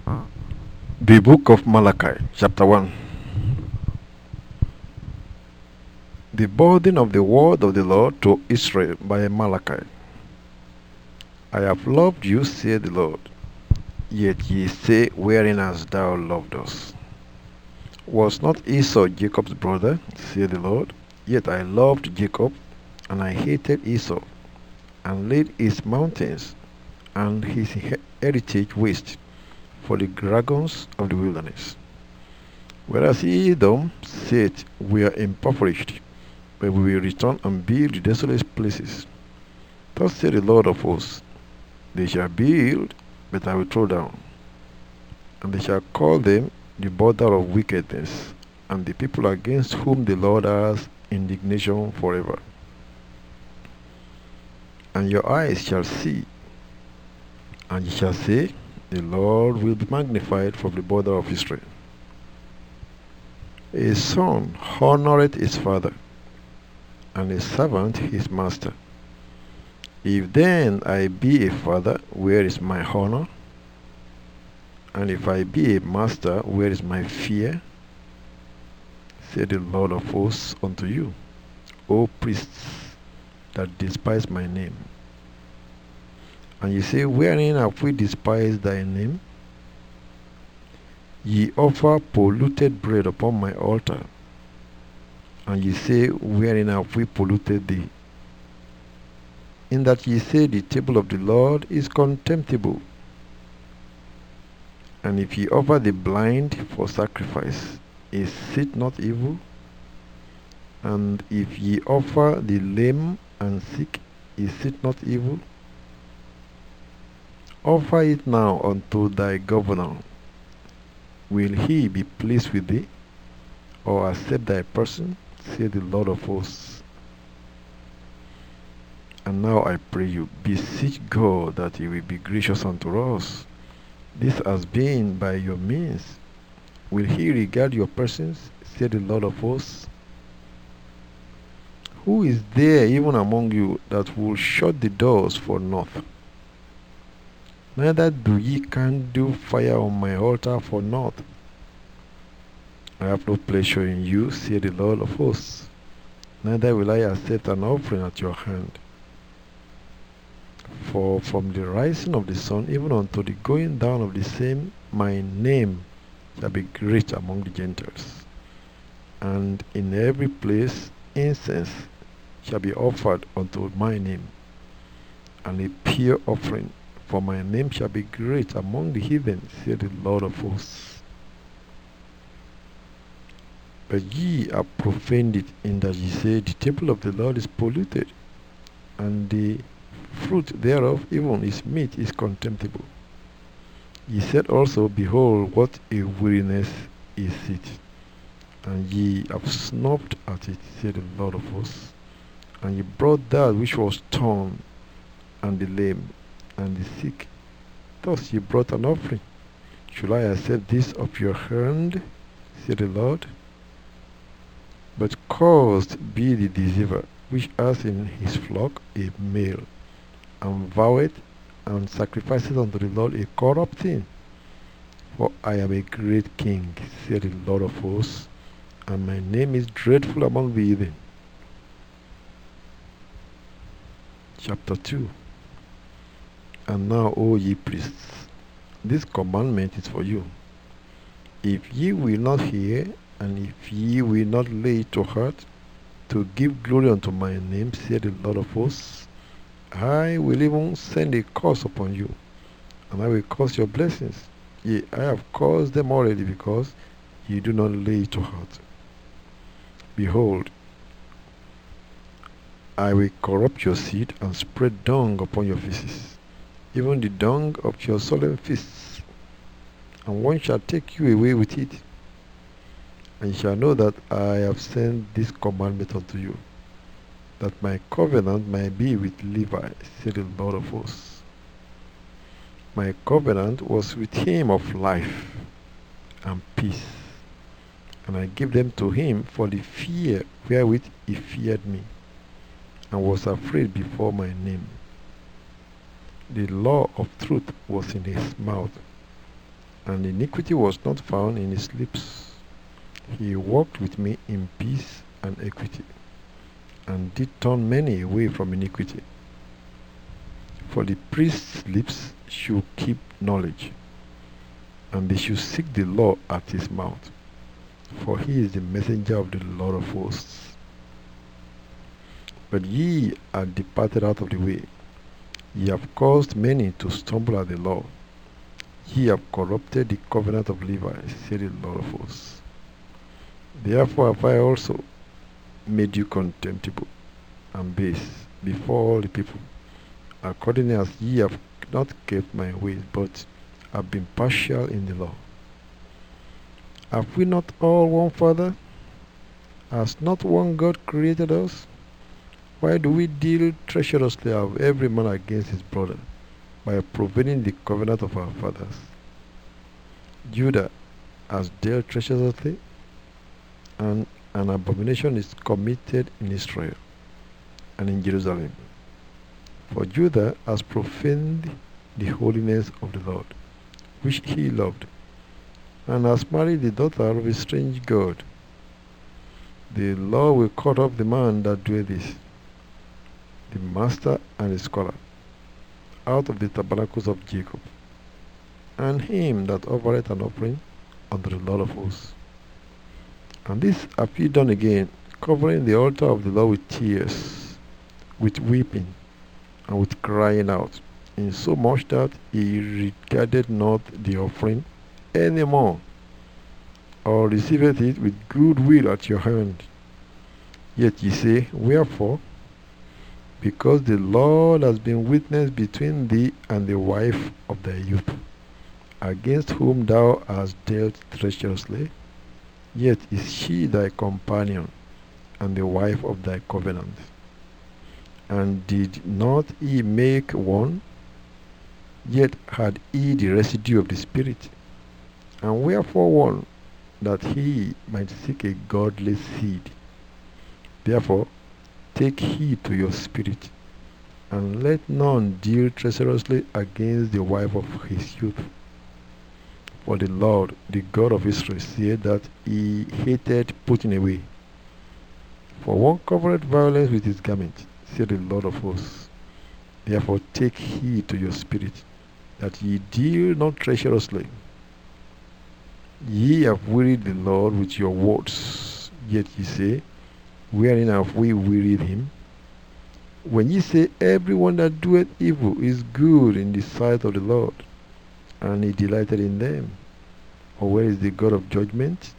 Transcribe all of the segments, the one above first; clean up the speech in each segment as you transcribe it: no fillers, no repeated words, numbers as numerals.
The Book of Malachi, chapter 1. The burden of the word of the Lord to Israel by Malachi. I have loved you, saith the Lord. Yet ye say, wherein hast thou loved us? Was not Esau Jacob's brother, saith the Lord? Yet I loved Jacob, and I hated Esau, and laid his mountains and his heritage waste for the dragons of the wilderness. Whereas Edom said, we are impoverished, but we will return and build the desolate places. Thus said the Lord of hosts, they shall build, but I will throw down. And they shall call them the border of wickedness, and the people against whom the Lord has indignation forever. And your eyes shall see, and ye shall say, the Lord will be magnified from the border of Israel. A son honoureth his father, and a servant his master. If then I be a father, where is my honour? And if I be a master, where is my fear? Said the Lord of hosts unto you, O priests that despise my name. And ye say, wherein have we despised thy name? Ye offer polluted bread upon my altar. And ye say, wherein have we polluted thee? In that ye say, the table of the Lord is contemptible. And if ye offer the blind for sacrifice, is it not evil? And if ye offer the lame and sick, is it not evil? Offer it now unto thy governor. Will he be pleased with thee, or accept thy person? Saith the Lord of hosts. And now I pray you, beseech God that he will be gracious unto us. This has been by your means. Will he regard your persons? Saith the Lord of hosts. Who is there even among you that will shut the doors for naught? Neither do ye kindle fire on my altar for naught. I have no pleasure in you, saith the Lord of hosts. Neither will I accept an offering at your hand. For from the rising of the sun even unto the going down of the same, my name shall be great among the Gentiles. And in every place incense shall be offered unto my name, and a pure offering, for my name shall be great among the heathen, saith the Lord of hosts. But ye have profaned it, in that ye say, the temple of the Lord is polluted, and the fruit thereof, even his meat, is contemptible. Ye said also, behold, what a weariness is it, and ye have snubbed at it, said the Lord of hosts. And ye brought that which was torn, and the lame, and the sick. Thus ye brought an offering. Should I accept this of your hand, said the Lord? But cursed be the deceiver, which has in his flock a male, and voweth and sacrificeth unto the Lord a corrupt thing. For I am a great king, said the Lord of hosts, and my name is dreadful among the heathen. Chapter 2. And now, O ye priests, this commandment is for you. If ye will not hear, and if ye will not lay it to heart, to give glory unto my name, saith the Lord of hosts, I will even send a curse upon you, and I will curse your blessings. Yea, I have cursed them already, because ye do not lay it to heart. Behold, I will corrupt your seed, and spread dung upon your faces, even the dung of your solemn feasts, and one shall take you away with it. And ye shall know that I have sent this commandment unto you, that my covenant might be with Levi, said the Lord of hosts. My covenant was with him of life and peace, and I gave them to him for the fear wherewith he feared me, and was afraid before my name. The law of truth was in his mouth, and iniquity was not found in his lips. He walked with me in peace and equity, and did turn many away from iniquity. For the priest's lips should keep knowledge, and they should seek the law at his mouth, for he is the messenger of the Lord of hosts. But ye are departed out of the way. Ye have caused many to stumble at the law. Ye have corrupted the covenant of Levi, said the Lord of hosts. Therefore have I also made you contemptible and base before all the people, according as ye have not kept my ways, but have been partial in the law. Have we not all one Father? Has not one God created us? Why do we deal treacherously of every man against his brother, by profaning the covenant of our fathers? Judah has dealt treacherously, and an abomination is committed in Israel and in Jerusalem. For Judah has profaned the holiness of the Lord, which he loved, and has married the daughter of a strange god. The Lord will cut off the man that doeth this, the master and the scholar, out of the tabernacles of Jacob, and him that offereth an offering unto the Lord of hosts. And this have ye done again, covering the altar of the Lord with tears, with weeping, and with crying out, insomuch that he regarded not the offering any more, or receiveth it with good will at your hand. Yet ye say, wherefore? Because the Lord has been witness between thee and the wife of thy youth, against whom thou hast dealt treacherously, yet is she thy companion, and the wife of thy covenant. And did not he make one? Yet had he the residue of the Spirit. And wherefore one? That he might seek a godly seed. Therefore, take heed to your spirit, and let none deal treacherously against the wife of his youth. For the Lord, the God of Israel, said that he hated putting away. For one covered violence with his garment, said the Lord of hosts. Therefore take heed to your spirit, that ye deal not treacherously. Ye have wearied the Lord with your words, yet ye say, wherein have we wearied him? When ye say, everyone that doeth evil is good in the sight of the Lord, and he delighted in them, or where is the God of judgment?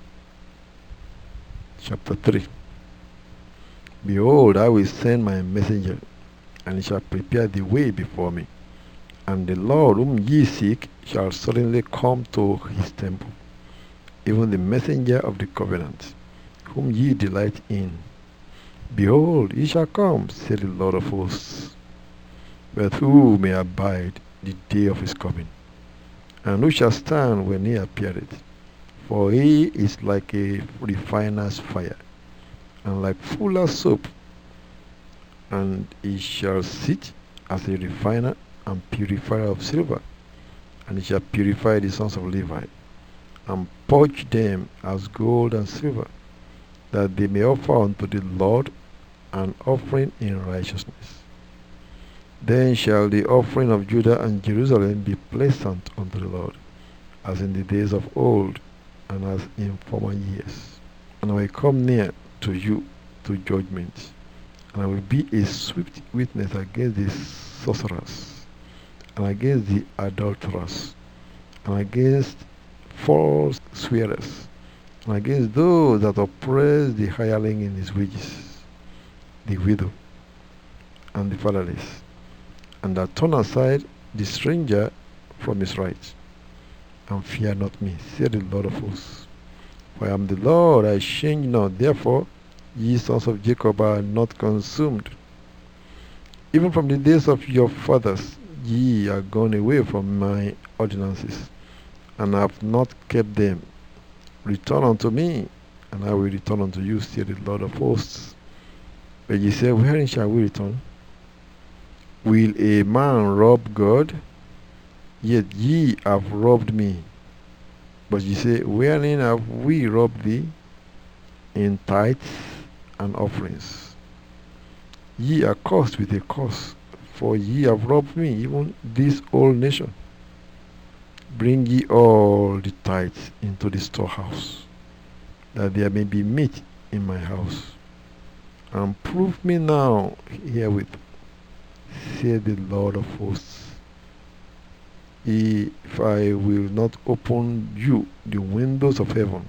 Chapter 3. Behold, I will send my messenger, and he shall prepare the way before me. And the Lord whom ye seek shall suddenly come to his temple, even the messenger of the covenant, whom ye delight in. Behold, he shall come, said the Lord of hosts. But who may abide the day of his coming? And who shall stand when he appeareth? For he is like a refiner's fire, and like fuller's soap. And he shall sit as a refiner and purifier of silver, and he shall purify the sons of Levi, and purge them as gold and silver, that they may offer unto the Lord an offering in righteousness. Then shall the offering of Judah and Jerusalem be pleasant unto the Lord, as in the days of old, and as in former years. And I will come near to you to judgment, and I will be a swift witness against the sorcerers, and against the adulterers, and against false swearers, and against those that oppress the hireling in his wages, the widow, and the fatherless, and that turn aside the stranger from his right. And fear not me, said the Lord of hosts. For I am the Lord, I change not. Therefore, ye sons of Jacob are not consumed. Even from the days of your fathers, ye are gone away from my ordinances, and have not kept them. Return unto me, and I will return unto you, said the Lord of hosts. But ye say, wherein shall we return? Will a man rob God? Yet ye have robbed me. But ye say, wherein have we robbed thee? In tithes and offerings. Ye are cursed with a curse, for ye have robbed me, even this whole nation. Bring ye all the tithes into the storehouse, that there may be meat in my house. And prove me now herewith, saith the Lord of hosts, if I will not open you the windows of heaven,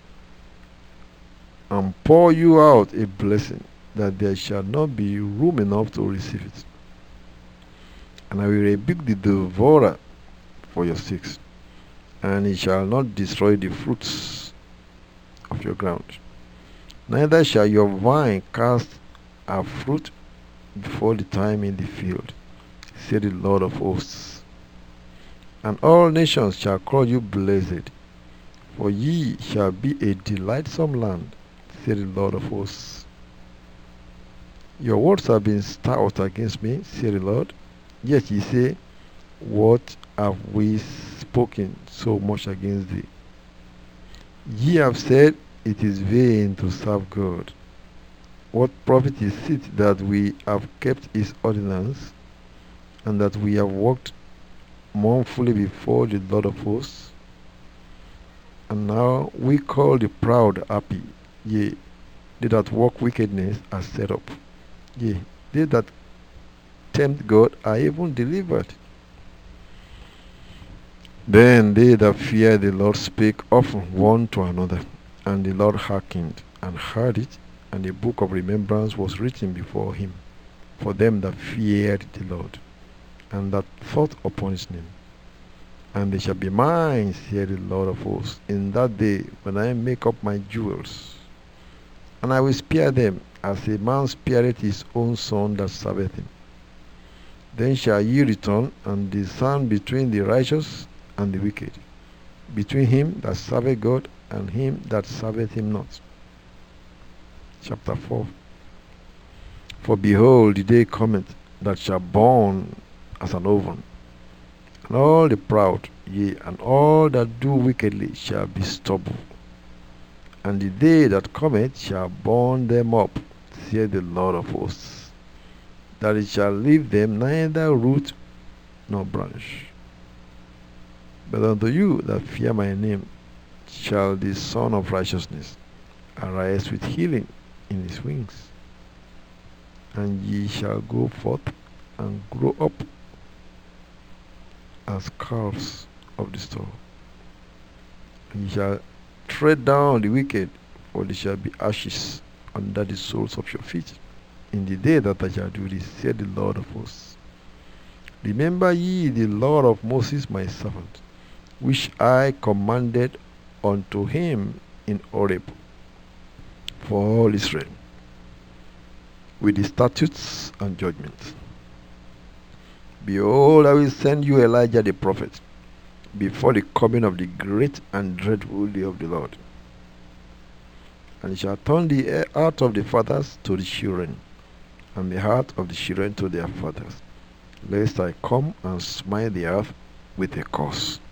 and pour you out a blessing, that there shall not be room enough to receive it. And I will rebuke the devourer for your sakes, and he shall not destroy the fruits of your ground. Neither shall your vine cast her fruit before the time in the field, said the Lord of hosts. And all nations shall call you blessed, for ye shall be a delightsome land, said the Lord of hosts. Your words have been stout against me, said the Lord. Yet ye say, what have we spoken so much against thee? Ye have said, it is vain to serve God. What profit is it that we have kept his ordinance, and that we have walked mournfully before the Lord of hosts? And now we call the proud happy, yea, they that work wickedness are set up. Yea, they that tempt God are even delivered. Then they that fear the Lord spake often one to another, and the Lord hearkened and heard it, and a book of remembrance was written before him for them that feared the Lord, and that thought upon his name. And they shall be mine, saith the Lord of hosts, in that day when I make up my jewels. And I will spare them, as a man spareth his own son that serveth him. Then shall ye return and discern between the righteous and the wicked, between him that serveth God and him that serveth him not. Chapter 4. For behold, the day cometh that shall burn as an oven, and all the proud, yea, and all that do wickedly shall be stubble. And the day that cometh shall burn them up, saith the Lord of hosts, that it shall leave them neither root nor branch. But unto you that fear my name shall the Son of Righteousness arise with healing in his wings. And ye shall go forth and grow up as calves of the stall. And ye shall tread down the wicked, for they shall be ashes under the soles of your feet. In the day that I shall do this, said the Lord of hosts. Remember ye the law of Moses my servant, which I commanded unto him in Horeb for all Israel, with the statutes and judgments. Behold, I will send you Elijah the prophet before the coming of the great and dreadful day of the Lord. And he shall turn the heart of the fathers to the children, and the heart of the children to their fathers, lest I come and smite the earth with a curse.